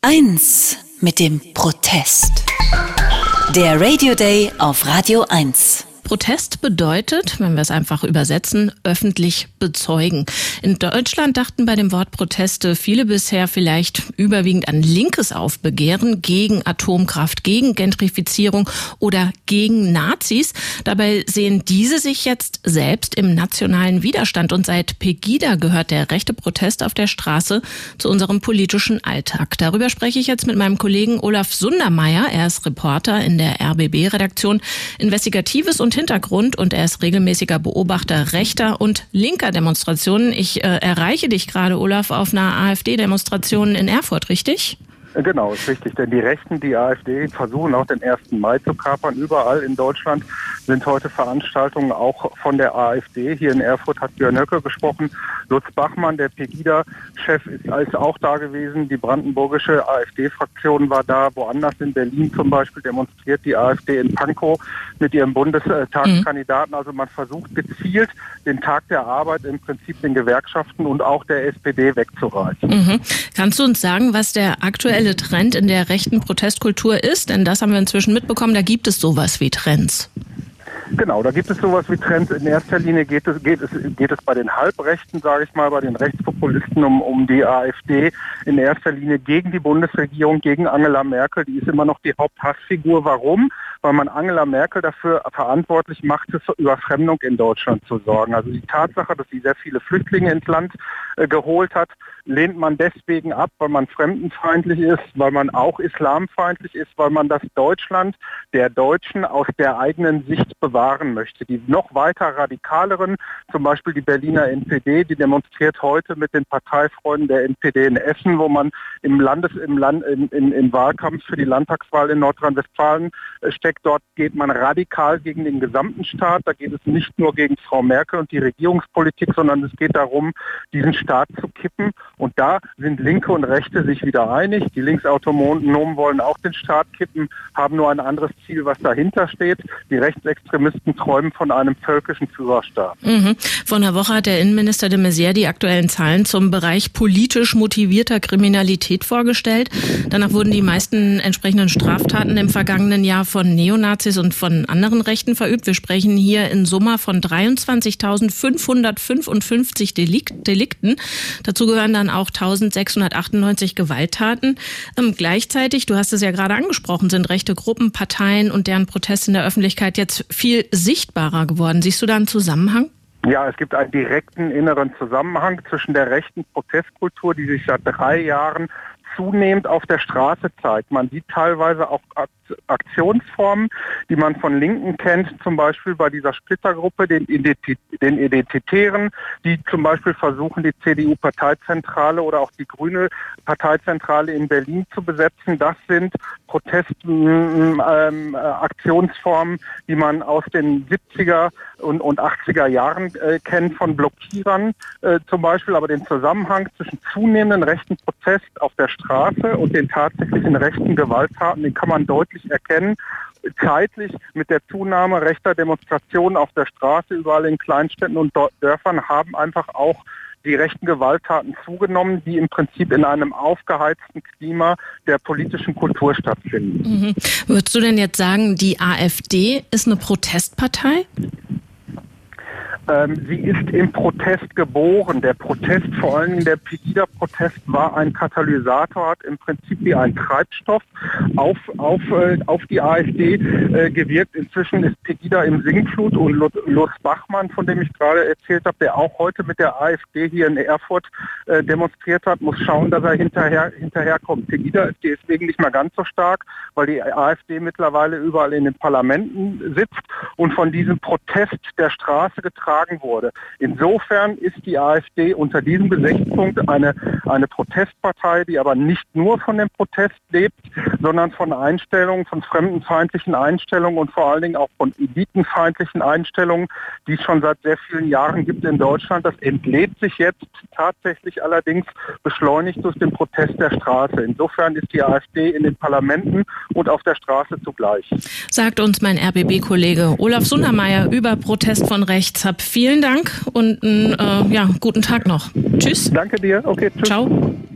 1 mit dem Protest. Der Radio Day auf Radio 1. Protest bedeutet, wenn wir es einfach übersetzen, öffentlich bezeugen. In Deutschland dachten bei dem Wort Proteste viele bisher vielleicht überwiegend an linkes Aufbegehren gegen Atomkraft, gegen Gentrifizierung oder gegen Nazis. Dabei sehen diese sich jetzt selbst im nationalen Widerstand. Und seit Pegida gehört der rechte Protest auf der Straße zu unserem politischen Alltag. Darüber spreche ich jetzt mit meinem Kollegen Olaf Sundermeier. Er ist Reporter in der RBB-Redaktion Investigatives und Hintergrund und er ist regelmäßiger Beobachter rechter und linker Demonstrationen. Ich erreiche dich gerade, Olaf, auf einer AfD-Demonstration in Erfurt, richtig? Genau, ist richtig, denn die Rechten, die AfD, versuchen auch den 1. Mai zu kapern. Überall in Deutschland sind heute Veranstaltungen auch von der AfD. Hier in Erfurt hat Björn Höcke gesprochen. Lutz Bachmann, der Pegida-Chef, ist auch da gewesen. Die brandenburgische AfD-Fraktion war da. Woanders in Berlin zum Beispiel demonstriert die AfD in Pankow mit ihrem Bundestagskandidaten. Also man versucht gezielt, den Tag der Arbeit im Prinzip den Gewerkschaften und auch der SPD wegzureißen. Kannst du uns sagen, was der aktuelle Trend in der rechten Protestkultur ist? Denn das haben wir inzwischen mitbekommen, da gibt es sowas wie Trends. Genau, da gibt es sowas wie Trends. In erster Linie geht es bei den Halbrechten, sage ich mal, bei den Rechtspopulisten um die AfD, in erster Linie gegen die Bundesregierung, gegen Angela Merkel. Die ist immer noch die Haupthassfigur. Warum? Weil man Angela Merkel dafür verantwortlich macht, für Überfremdung in Deutschland zu sorgen. Also die Tatsache, dass sie sehr viele Flüchtlinge ins Land geholt hat, lehnt man deswegen ab, weil man fremdenfeindlich ist, weil man auch islamfeindlich ist, weil man das Deutschland der Deutschen aus der eigenen Sicht bewahren möchte. Die noch weiter radikaleren, zum Beispiel die Berliner NPD, die demonstriert heute mit den Parteifreunden der NPD in Essen, wo man im Wahlkampf für die Landtagswahl in Nordrhein-Westfalen steckt. Dort geht man radikal gegen den gesamten Staat. Da geht es nicht nur gegen Frau Merkel und die Regierungspolitik, sondern es geht darum, diesen Staat zu kippen. Und da sind Linke und Rechte sich wieder einig. Die Linksautonomen wollen auch den Staat kippen, haben nur ein anderes Ziel, was dahinter steht. Die Rechtsextremisten träumen von einem völkischen Führerstaat. Vor einer Woche hat der Innenminister de Maizière die aktuellen Zahlen zum Bereich politisch motivierter Kriminalität vorgestellt. Danach wurden die meisten entsprechenden Straftaten im vergangenen Jahr von Neonazis und von anderen Rechten verübt. Wir sprechen hier in Summe von 23.555 Delikten. Dazu gehören dann auch 1.698 Gewalttaten. Gleichzeitig, du hast es ja gerade angesprochen, sind rechte Gruppen, Parteien und deren Proteste in der Öffentlichkeit jetzt viel sichtbarer geworden. Siehst du da einen Zusammenhang? Ja, es gibt einen direkten inneren Zusammenhang zwischen der rechten Protestkultur, die sich seit 3 Jahren zunehmend auf der Straße zeigt. Man sieht teilweise auch Aktionsformen, die man von Linken kennt, zum Beispiel bei dieser Splittergruppe, den Identitären, die zum Beispiel versuchen, die CDU-Parteizentrale oder auch die Grüne Parteizentrale in Berlin zu besetzen. Das sind Aktionsformen, die man aus den 70er und 80er Jahren kennt, von Blockierern zum Beispiel. Aber den Zusammenhang zwischen zunehmenden rechten Protest auf der Straße und den tatsächlichen rechten Gewalttaten, den kann man deutlich erkennen. Zeitlich mit der Zunahme rechter Demonstrationen auf der Straße, überall in Kleinstädten und Dörfern, haben einfach auch die rechten Gewalttaten zugenommen, die im Prinzip in einem aufgeheizten Klima der politischen Kultur stattfinden. Würdest du denn jetzt sagen, die AfD ist eine Protestpartei? Sie ist im Protest geboren. Der Protest, vor allem der Pegida-Protest, war ein Katalysator, hat im Prinzip wie ein Treibstoff auf die AfD gewirkt. Inzwischen ist Pegida im Sinkflut und Lutz Bachmann, von dem ich gerade erzählt habe, der auch heute mit der AfD hier in Erfurt demonstriert hat, muss schauen, dass er hinterherkommt. Pegida ist deswegen nicht mehr ganz so stark, weil die AfD mittlerweile überall in den Parlamenten sitzt und von diesem Protest der Straße getragen wurde. Insofern ist die AfD unter diesem Gesichtspunkt eine Protestpartei, die aber nicht nur von dem Protest lebt, sondern von Einstellungen, von fremdenfeindlichen Einstellungen und vor allen Dingen auch von elitenfeindlichen Einstellungen, die es schon seit sehr vielen Jahren gibt in Deutschland. Das entlädt sich jetzt tatsächlich allerdings beschleunigt durch den Protest der Straße. Insofern ist die AfD in den Parlamenten und auf der Straße zugleich. Sagt uns mein RBB-Kollege Olaf Sundermeier über Protest von rechts. Vielen Dank und einen guten Tag noch. Tschüss. Danke dir. Okay, tschüss. Ciao.